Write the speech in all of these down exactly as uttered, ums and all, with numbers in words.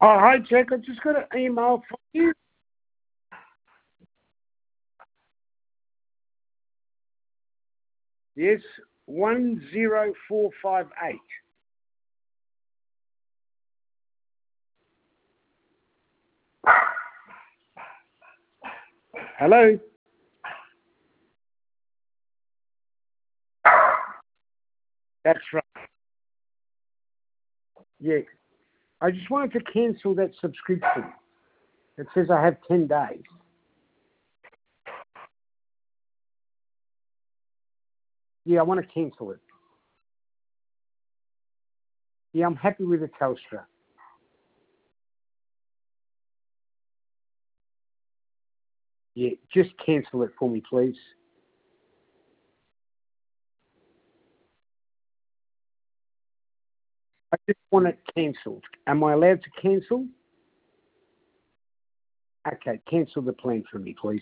Oh, hi, Jack. I just got an email from you. Yes, one zero four five eight. Hello? That's right. Yeah. I just wanted to cancel that subscription. It says I have ten days. Yeah, I want to cancel it. Yeah, I'm happy with the Telstra. Yeah, just cancel it for me, please. I just want it cancelled. Am I allowed to cancel? Okay, cancel the plan for me, please.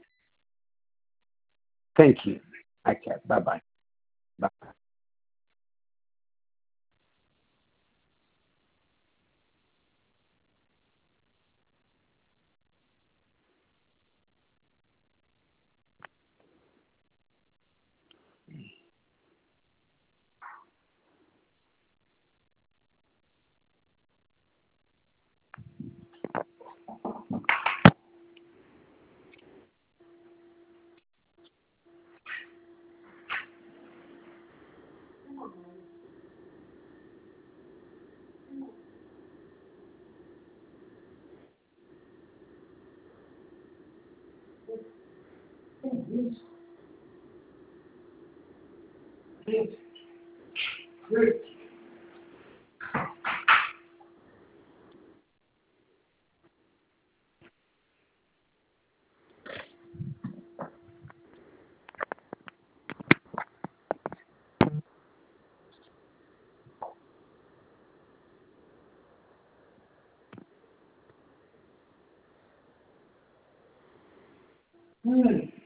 Thank you. Okay, bye-bye. Bye. Hmm.